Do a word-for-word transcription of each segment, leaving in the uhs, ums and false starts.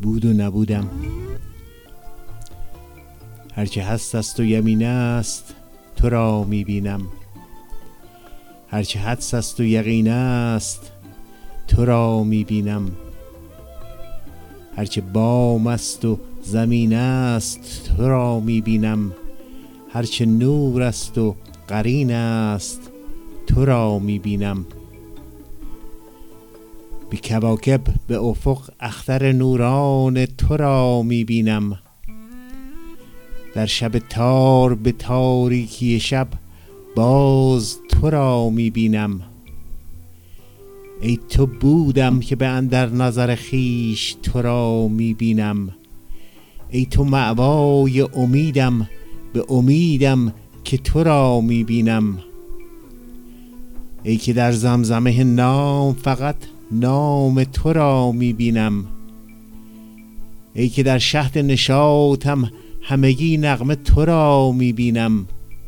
بود و نبودم. هرچه هست است و یمین است تو را میبینم. هرچه حدس است و یقین است تو را میبینم. هرچه بام است و زمین است تو را میبینم. هرچه نور است و قرین است تو را میبینم. بی کواکب به افق اختر نوران تو را میبینم. در شب تار به تاریکی شب باز تو را میبینم. ای تو بودم که به اندر نظر خویش تو را میبینم. ای تو مأوای امیدم به امیدم که تو را میبینم. ای که در زمزمه نام فقط نام تو را میبینم. ای که در شهد نشاطم همگی نغمه تو را میبینم.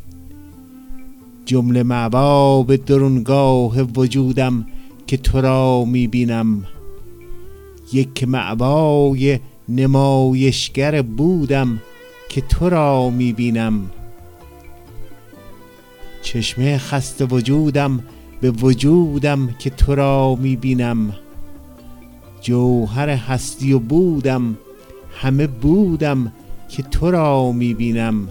جمله مأوا به درونگاه وجودم که تو را میبینم. یک مأوای نمایشگر بودم که تو را میبینم. چشمه خسته وجودم به وجودم که تو را میبینم. جوهر هستی و بودم همه بودم که تو را میبینم.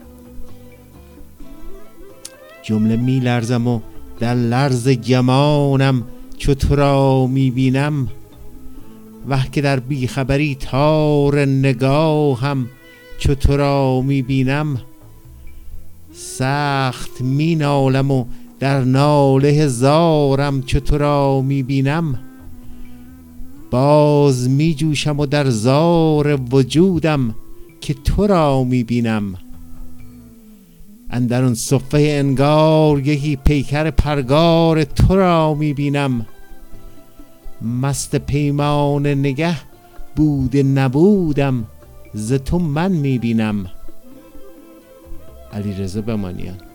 جمله میلرزم و در لرز گمانم چو تو را میبینم. وه که در بیخبری تار نگاهم چو تو را میبینم. سخت می نالم و در ناله زارم چو تو را میبینم. باز می جوشم و در زار وجودم که تو را میبینم. اندرون صفه انگار یکی پیکر پرگار تو را میبینم. مست پیمان نگه بود نبودم ز تو من میبینم. علیرضا بمانیان.